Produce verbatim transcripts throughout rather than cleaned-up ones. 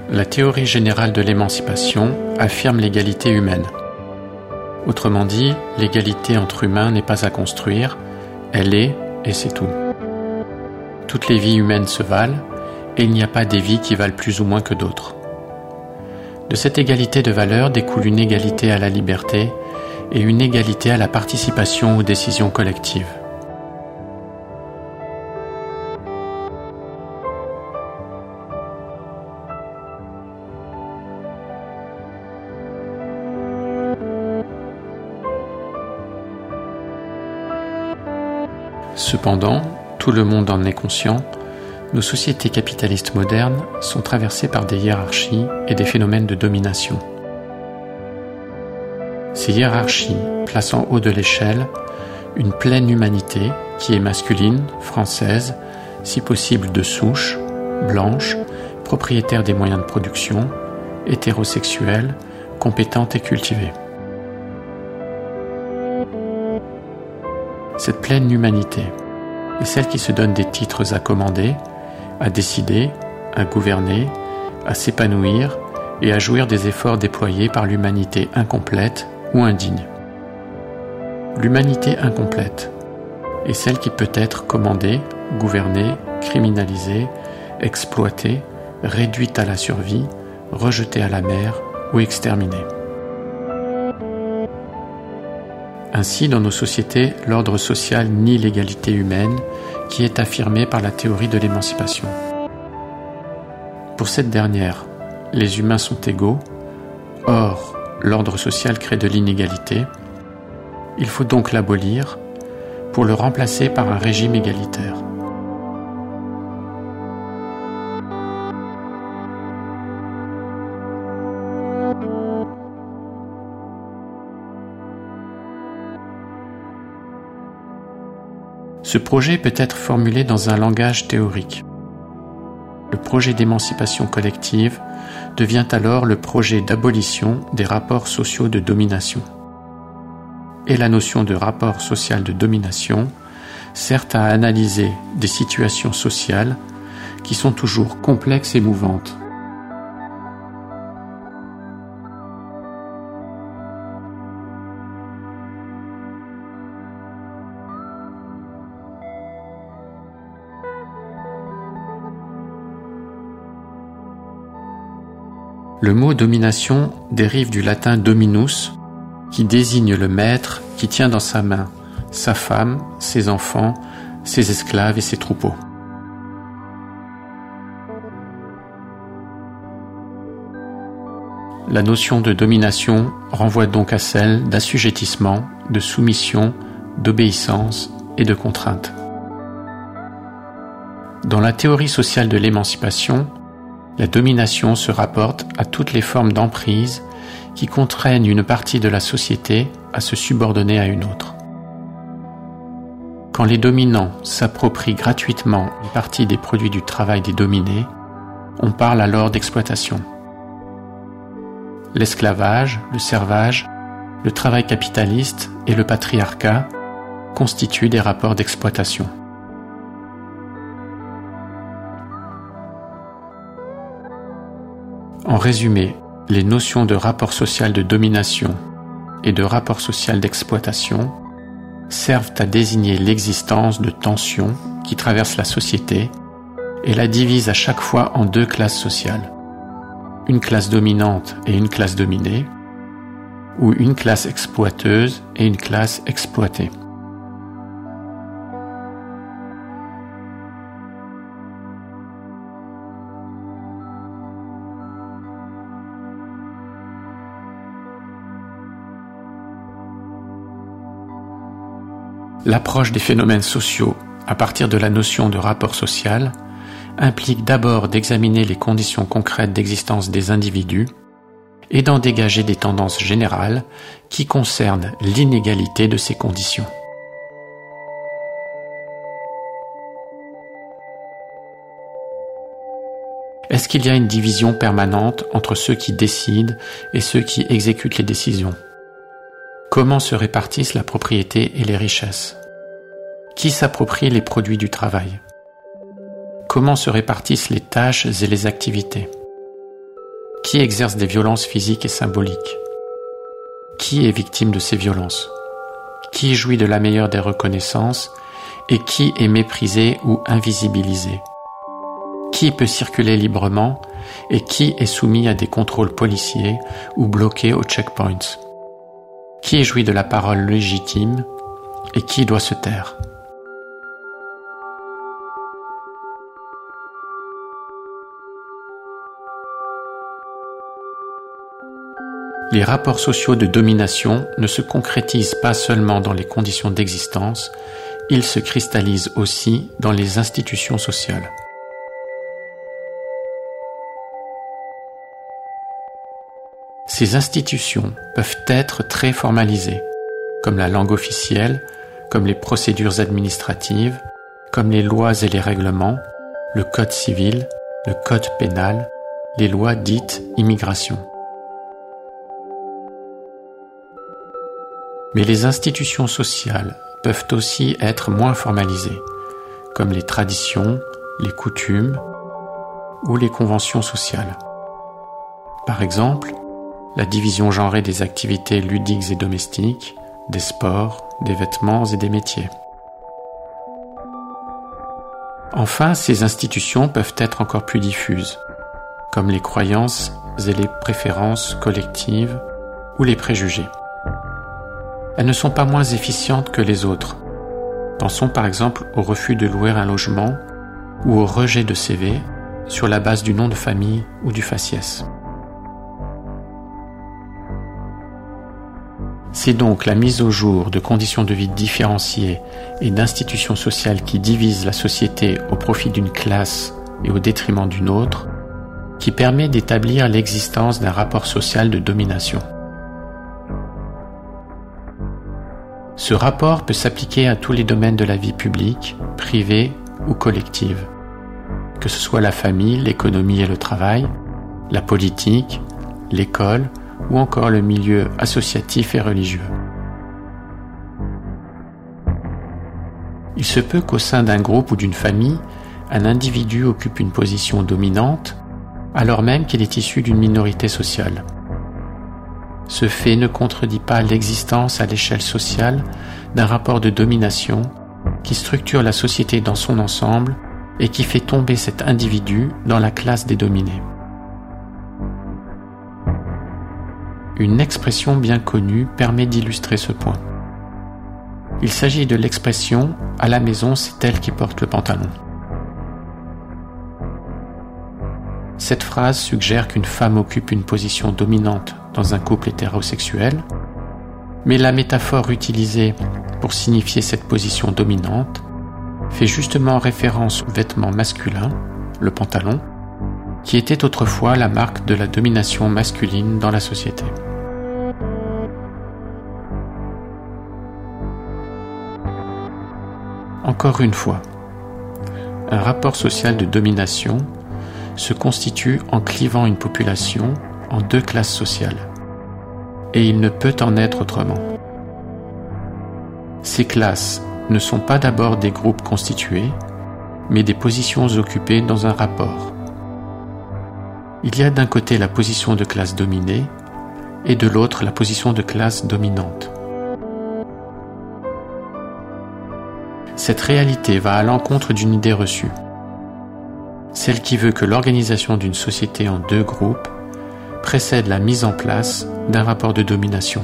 la théorie générale de l'émancipation affirme l'égalité humaine. Autrement dit, l'égalité entre humains n'est pas à construire, elle est et c'est tout. Toutes les vies humaines se valent et il n'y a pas des vies qui valent plus ou moins que d'autres. De cette égalité de valeur découle une égalité à la liberté et une égalité à la participation aux décisions collectives. Cependant, tout le monde en est conscient, nos sociétés capitalistes modernes sont traversées par des hiérarchies et des phénomènes de domination. Ces hiérarchies placent en haut de l'échelle une pleine humanité qui est masculine, française, si possible de souche, blanche, propriétaire des moyens de production, hétérosexuelle, compétente et cultivée. Cette pleine humanité est celle qui se donne des titres à commander, à décider, à gouverner, à s'épanouir et à jouir des efforts déployés par l'humanité incomplète ou indigne. L'humanité incomplète est celle qui peut être commandée, gouvernée, criminalisée, exploitée, réduite à la survie, rejetée à la mer ou exterminée. Ainsi, dans nos sociétés, l'ordre social nie l'égalité humaine qui est affirmée par la théorie de l'émancipation. Pour cette dernière, les humains sont égaux, or l'ordre social crée de l'inégalité. Il faut donc l'abolir pour le remplacer par un régime égalitaire. Ce projet peut être formulé dans un langage théorique. Le projet d'émancipation collective devient alors le projet d'abolition des rapports sociaux de domination. Et la notion de rapport social de domination sert à analyser des situations sociales qui sont toujours complexes et mouvantes. Le mot domination dérive du latin dominus, qui désigne le maître qui tient dans sa main sa femme, ses enfants, ses esclaves et ses troupeaux. La notion de domination renvoie donc à celle d'assujettissement, de soumission, d'obéissance et de contrainte. Dans la théorie sociale de l'émancipation, la domination se rapporte à toutes les formes d'emprise qui contraignent une partie de la société à se subordonner à une autre. Quand les dominants s'approprient gratuitement une partie des produits du travail des dominés, on parle alors d'exploitation. L'esclavage, le servage, le travail capitaliste et le patriarcat constituent des rapports d'exploitation. En résumé, les notions de rapport social de domination et de rapport social d'exploitation servent à désigner l'existence de tensions qui traversent la société et la divisent à chaque fois en deux classes sociales, une classe dominante et une classe dominée, ou une classe exploiteuse et une classe exploitée. L'approche des phénomènes sociaux à partir de la notion de rapport social implique d'abord d'examiner les conditions concrètes d'existence des individus et d'en dégager des tendances générales qui concernent l'inégalité de ces conditions. Est-ce qu'il y a une division permanente entre ceux qui décident et ceux qui exécutent les décisions ? Comment se répartissent la propriété et les richesses ? Qui s'approprie les produits du travail ? Comment se répartissent les tâches et les activités ? Qui exerce des violences physiques et symboliques? Qui est victime de ces violences? Qui jouit de la meilleure des reconnaissances et qui est méprisé ou invisibilisé? Qui peut circuler librement et qui est soumis à des contrôles policiers ou bloqué aux checkpoints? Qui jouit de la parole légitime et qui doit se taire? Les rapports sociaux de domination ne se concrétisent pas seulement dans les conditions d'existence, ils se cristallisent aussi dans les institutions sociales. Ces institutions peuvent être très formalisées, comme la langue officielle, comme les procédures administratives, comme les lois et les règlements, le code civil, le code pénal, les lois dites immigration. Mais les institutions sociales peuvent aussi être moins formalisées, comme les traditions, les coutumes ou les conventions sociales. Par exemple, la division genrée des activités ludiques et domestiques, des sports, des vêtements et des métiers. Enfin, ces institutions peuvent être encore plus diffuses, comme les croyances et les préférences collectives ou les préjugés. Elles ne sont pas moins efficientes que les autres. Pensons par exemple au refus de louer un logement ou au rejet de C V sur la base du nom de famille ou du faciès. C'est donc la mise au jour de conditions de vie différenciées et d'institutions sociales qui divisent la société au profit d'une classe et au détriment d'une autre qui permet d'établir l'existence d'un rapport social de domination. Ce rapport peut s'appliquer à tous les domaines de la vie publique, privée ou collective, que ce soit la famille, l'économie et le travail, la politique, l'école ou encore le milieu associatif et religieux. Il se peut qu'au sein d'un groupe ou d'une famille, un individu occupe une position dominante, alors même qu'il est issu d'une minorité sociale. Ce fait ne contredit pas l'existence à l'échelle sociale d'un rapport de domination qui structure la société dans son ensemble et qui fait tomber cet individu dans la classe des dominés. Une expression bien connue permet d'illustrer ce point. Il s'agit de l'expression « à la maison, c'est elle qui porte le pantalon ». Cette phrase suggère qu'une femme occupe une position dominante dans un couple hétérosexuel, mais la métaphore utilisée pour signifier cette position dominante fait justement référence au vêtement masculin, le pantalon, qui était autrefois la marque de la domination masculine dans la société. Encore une fois, un rapport social de domination se constitue en clivant une population en deux classes sociales, et il ne peut en être autrement. Ces classes ne sont pas d'abord des groupes constitués, mais des positions occupées dans un rapport. Il y a d'un côté la position de classe dominée, et de l'autre la position de classe dominante. Cette réalité va à l'encontre d'une idée reçue, celle qui veut que l'organisation d'une société en deux groupes précède la mise en place d'un rapport de domination.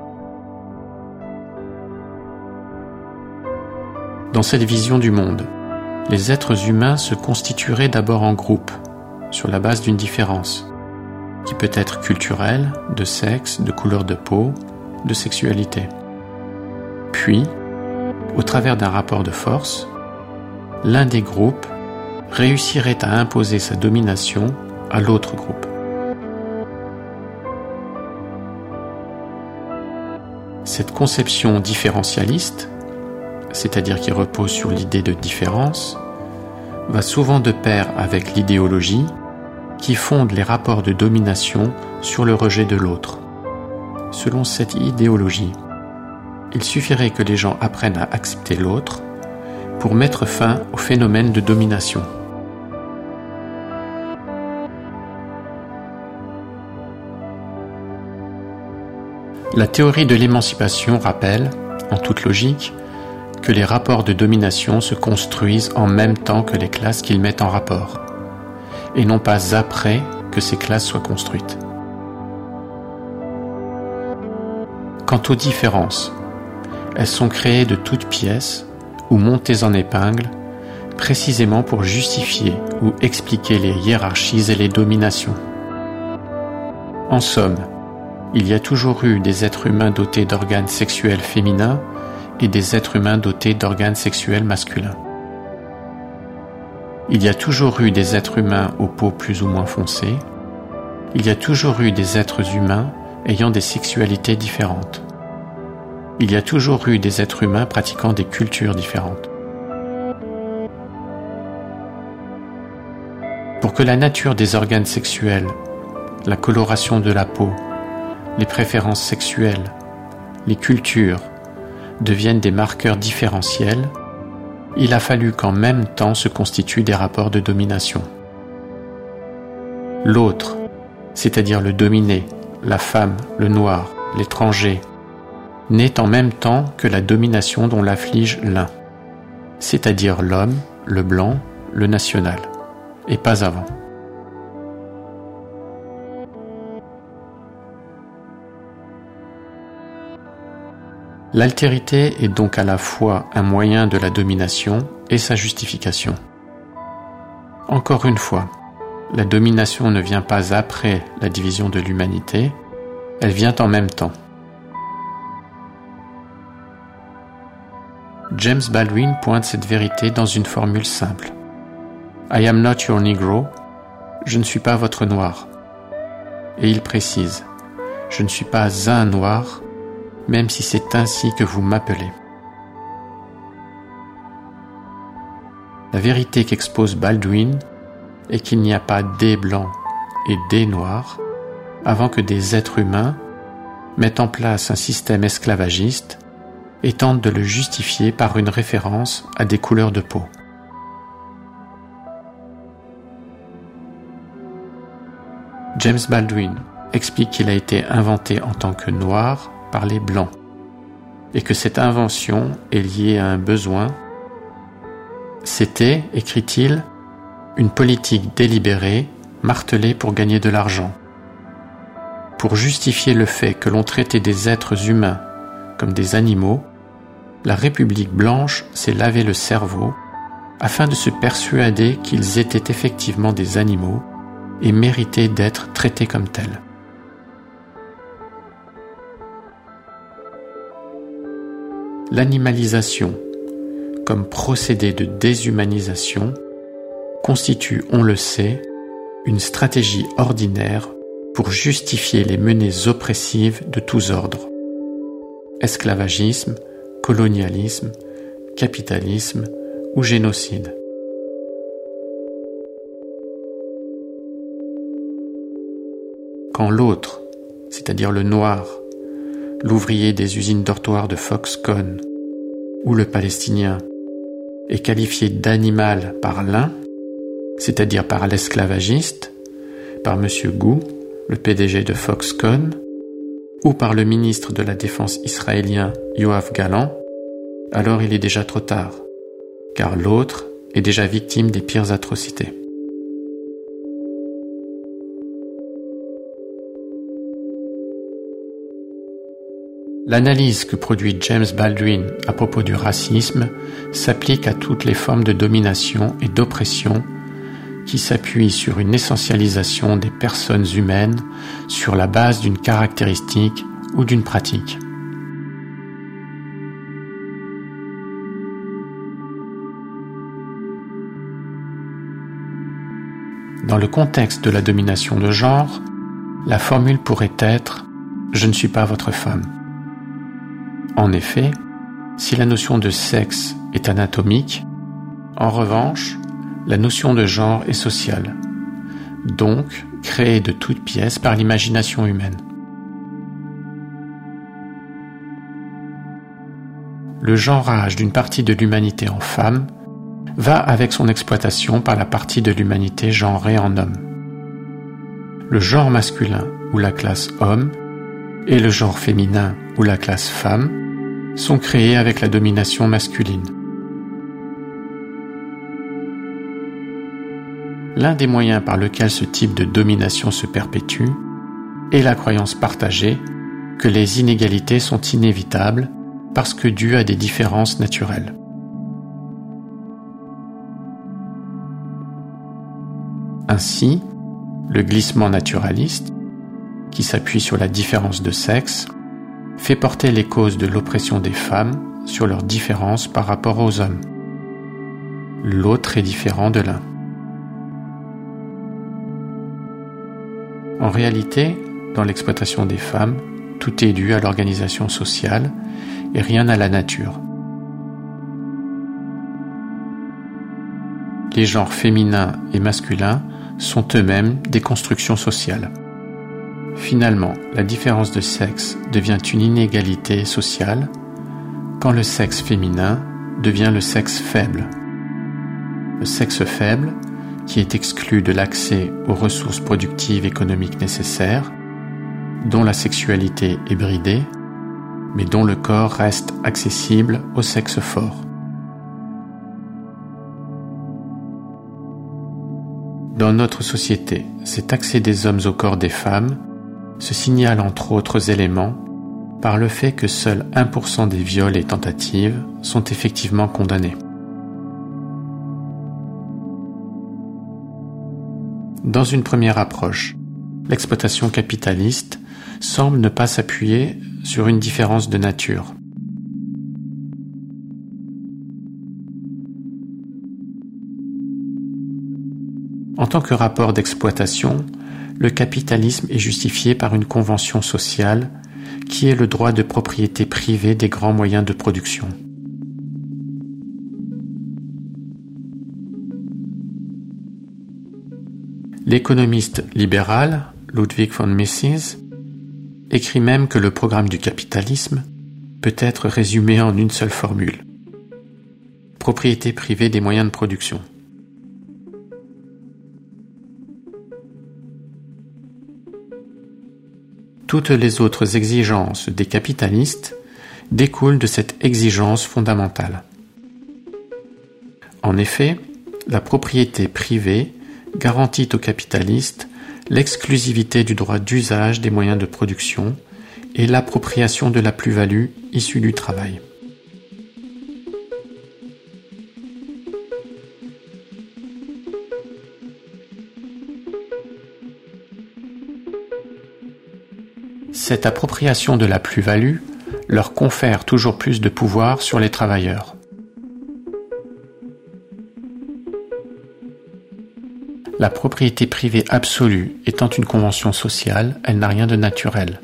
Dans cette vision du monde, les êtres humains se constitueraient d'abord en groupe, sur la base d'une différence, qui peut être culturelle, de sexe, de couleur de peau, de sexualité. Puis, au travers d'un rapport de force, l'un des groupes réussirait à imposer sa domination à l'autre groupe. Cette conception différentialiste, c'est-à-dire qui repose sur l'idée de différence, va souvent de pair avec l'idéologie qui fonde les rapports de domination sur le rejet de l'autre. Selon cette idéologie, il suffirait que les gens apprennent à accepter l'autre pour mettre fin au phénomène de domination. La théorie de l'émancipation rappelle, en toute logique, que les rapports de domination se construisent en même temps que les classes qu'ils mettent en rapport, et non pas après que ces classes soient construites. Quant aux différences, elles sont créées de toutes pièces ou montées en épingle, précisément pour justifier ou expliquer les hiérarchies et les dominations. En somme, il y a toujours eu des êtres humains dotés d'organes sexuels féminins et des êtres humains dotés d'organes sexuels masculins. Il y a toujours eu des êtres humains aux peaux plus ou moins foncées. Il y a toujours eu des êtres humains ayant des sexualités différentes. Il y a toujours eu des êtres humains pratiquant des cultures différentes. Pour que la nature des organes sexuels, la coloration de la peau, les préférences sexuelles, les cultures deviennent des marqueurs différentiels, il a fallu qu'en même temps se constituent des rapports de domination. L'autre, c'est-à-dire le dominé, la femme, le noir, l'étranger, n'est en même temps que la domination dont l'afflige l'un, c'est-à-dire l'homme, le blanc, le national, et pas avant. L'altérité est donc à la fois un moyen de la domination et sa justification. Encore une fois, la domination ne vient pas après la division de l'humanité, elle vient en même temps. James Baldwin pointe cette vérité dans une formule simple. I am not your Negro, je ne suis pas votre noir. Et il précise, je ne suis pas un noir, même si c'est ainsi que vous m'appelez. La vérité qu'expose Baldwin est qu'il n'y a pas des blancs et des noirs avant que des êtres humains mettent en place un système esclavagiste et tentent de le justifier par une référence à des couleurs de peau. James Baldwin explique qu'il a été inventé en tant que noir par les Blancs, et que cette invention est liée à un besoin. C'était, écrit-il, une politique délibérée, martelée pour gagner de l'argent. Pour justifier le fait que l'on traitait des êtres humains comme des animaux, la République blanche s'est lavé le cerveau afin de se persuader qu'ils étaient effectivement des animaux et méritaient d'être traités comme tels. L'animalisation, comme procédé de déshumanisation, constitue, on le sait, une stratégie ordinaire pour justifier les menées oppressives de tous ordres. Esclavagisme, colonialisme, capitalisme ou génocide. Quand l'autre, c'est-à-dire le noir, l'ouvrier des usines dortoirs de Foxconn ou le palestinien, est qualifié d'animal par l'un, c'est-à-dire par l'esclavagiste, par M. Gou, le P D G de Foxconn, ou par le ministre de la Défense israélien Yoav Gallant, alors il est déjà trop tard, car l'autre est déjà victime des pires atrocités. L'analyse que produit James Baldwin à propos du racisme s'applique à toutes les formes de domination et d'oppression qui s'appuient sur une essentialisation des personnes humaines sur la base d'une caractéristique ou d'une pratique. Dans le contexte de la domination de genre, la formule pourrait être « Je ne suis pas votre femme ». En effet, si la notion de sexe est anatomique, en revanche, la notion de genre est sociale, donc créée de toutes pièces par l'imagination humaine. Le genrage d'une partie de l'humanité en femme va avec son exploitation par la partie de l'humanité genrée en homme. Le genre masculin ou la classe homme et le genre féminin ou la classe femme sont créés avec la domination masculine. L'un des moyens par lequel ce type de domination se perpétue est la croyance partagée que les inégalités sont inévitables parce que dues à des différences naturelles. Ainsi, le glissement naturaliste, qui s'appuie sur la différence de sexe, fait porter les causes de l'oppression des femmes sur leurs différences par rapport aux hommes. L'autre est différent de l'un. En réalité, dans l'exploitation des femmes, tout est dû à l'organisation sociale et rien à la nature. Les genres féminins et masculins sont eux-mêmes des constructions sociales. Finalement, la différence de sexe devient une inégalité sociale quand le sexe féminin devient le sexe faible. Le sexe faible, qui est exclu de l'accès aux ressources productives économiques nécessaires, dont la sexualité est bridée, mais dont le corps reste accessible au sexe fort. Dans notre société, cet accès des hommes au corps des femmes se signale entre autres éléments par le fait que seuls un pour cent des viols et tentatives sont effectivement condamnés. Dans une première approche, l'exploitation capitaliste semble ne pas s'appuyer sur une différence de nature. En tant que rapport d'exploitation, le capitalisme est justifié par une convention sociale qui est le droit de propriété privée des grands moyens de production. L'économiste libéral Ludwig von Mises écrit même que le programme du capitalisme peut être résumé en une seule formule: propriété privée des moyens de production. Toutes les autres exigences des capitalistes découlent de cette exigence fondamentale. En effet, la propriété privée garantit aux capitalistes l'exclusivité du droit d'usage des moyens de production et l'appropriation de la plus-value issue du travail. Cette appropriation de la plus-value leur confère toujours plus de pouvoir sur les travailleurs. La propriété privée absolue étant une convention sociale, elle n'a rien de naturel.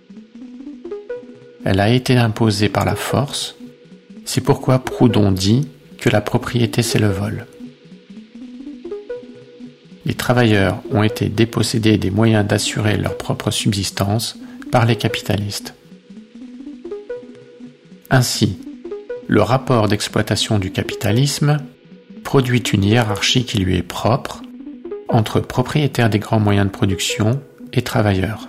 Elle a été imposée par la force, c'est pourquoi Proudhon dit que la propriété c'est le vol. Les travailleurs ont été dépossédés des moyens d'assurer leur propre subsistance par les capitalistes. Ainsi, le rapport d'exploitation du capitalisme produit une hiérarchie qui lui est propre entre propriétaires des grands moyens de production et travailleurs.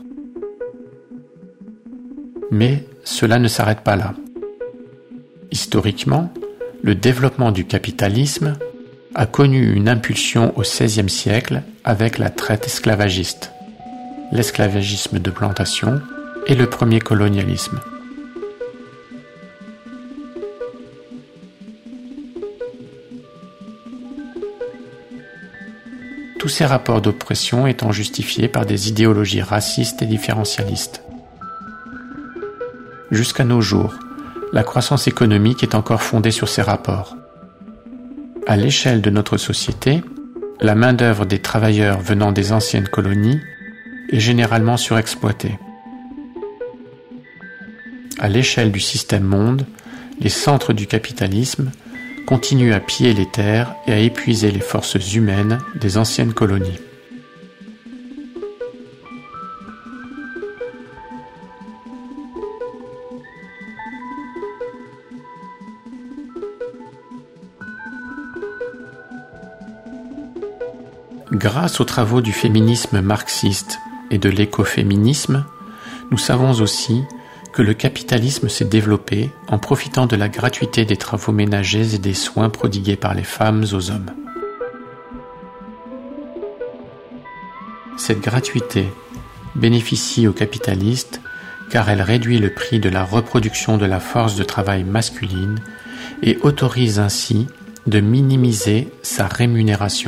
Mais cela ne s'arrête pas là. Historiquement, le développement du capitalisme a connu une impulsion au seizième siècle avec la traite esclavagiste, l'esclavagisme de plantation et le premier colonialisme. Tous ces rapports d'oppression étant justifiés par des idéologies racistes et différentialistes. Jusqu'à nos jours, la croissance économique est encore fondée sur ces rapports. À l'échelle de notre société, la main-d'œuvre des travailleurs venant des anciennes colonies est généralement surexploitée. À l'échelle du système monde, les centres du capitalisme continuent à piller les terres et à épuiser les forces humaines des anciennes colonies. Grâce aux travaux du féminisme marxiste et de l'écoféminisme, nous savons aussi que le capitalisme s'est développé en profitant de la gratuité des travaux ménagers et des soins prodigués par les femmes aux hommes. Cette gratuité bénéficie aux capitalistes car elle réduit le prix de la reproduction de la force de travail masculine et autorise ainsi de minimiser sa rémunération.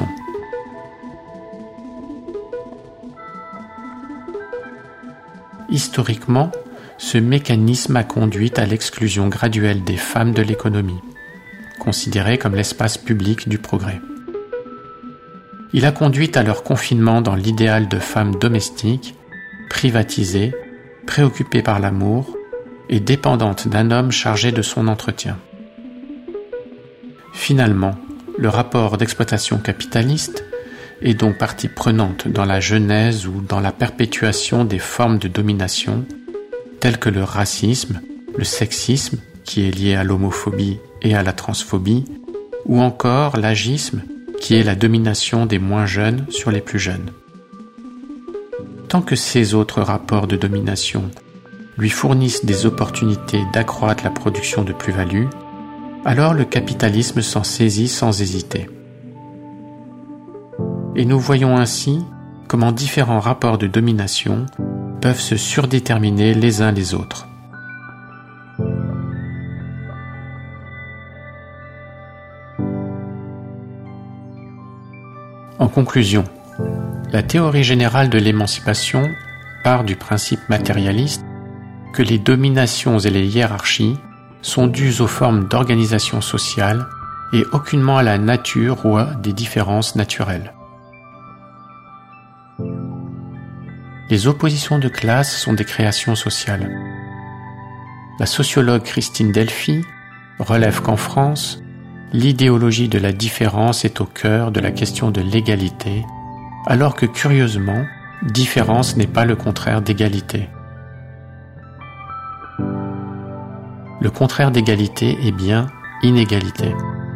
Historiquement, ce mécanisme a conduit à l'exclusion graduelle des femmes de l'économie, considérées comme l'espace public du progrès. Il a conduit à leur confinement dans l'idéal de femmes domestiques, privatisées, préoccupées par l'amour et dépendantes d'un homme chargé de son entretien. Finalement, le rapport d'exploitation capitaliste est donc partie prenante dans la genèse ou dans la perpétuation des formes de domination telles que le racisme, le sexisme, qui est lié à l'homophobie et à la transphobie, ou encore l'agisme, qui est la domination des moins jeunes sur les plus jeunes. Tant que ces autres rapports de domination lui fournissent des opportunités d'accroître la production de plus-value, alors le capitalisme s'en saisit sans hésiter. Et nous voyons ainsi comment différents rapports de domination peuvent se surdéterminer les uns les autres. En conclusion, la théorie générale de l'émancipation part du principe matérialiste que les dominations et les hiérarchies sont dues aux formes d'organisation sociale et aucunement à la nature ou à des différences naturelles. Les oppositions de classe sont des créations sociales. La sociologue Christine Delphi relève qu'en France, l'idéologie de la différence est au cœur de la question de l'égalité, alors que curieusement, différence n'est pas le contraire d'égalité. Le contraire d'égalité est bien inégalité.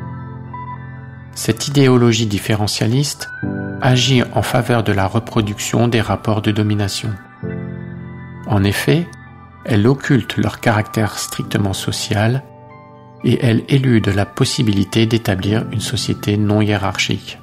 Cette idéologie différentialiste agit en faveur de la reproduction des rapports de domination. En effet, elle occulte leur caractère strictement social et elle élude la possibilité d'établir une société non hiérarchique.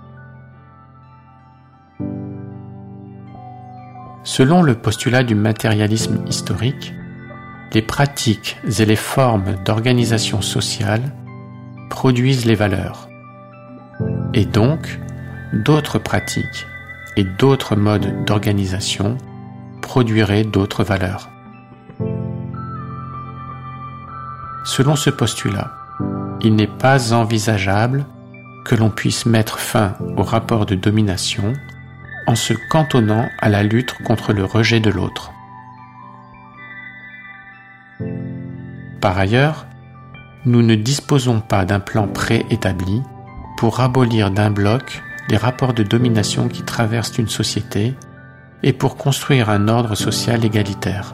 Selon le postulat du matérialisme historique, les pratiques et les formes d'organisation sociale produisent les valeurs. Et donc, d'autres pratiques et d'autres modes d'organisation produiraient d'autres valeurs. Selon ce postulat, il n'est pas envisageable que l'on puisse mettre fin au rapport de domination en se cantonnant à la lutte contre le rejet de l'autre. Par ailleurs, nous ne disposons pas d'un plan préétabli pour abolir d'un bloc les rapports de domination qui traversent une société et pour construire un ordre social égalitaire.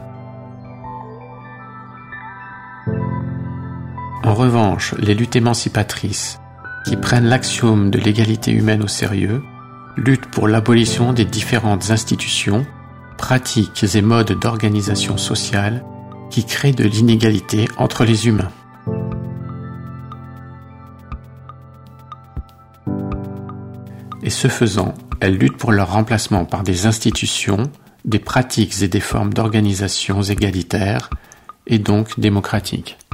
En revanche, les luttes émancipatrices, qui prennent l'axiome de l'égalité humaine au sérieux, luttent pour l'abolition des différentes institutions, pratiques et modes d'organisation sociale qui créent de l'inégalité entre les humains. Et ce faisant, elles luttent pour leur remplacement par des institutions, des pratiques et des formes d'organisation égalitaires, et donc démocratiques.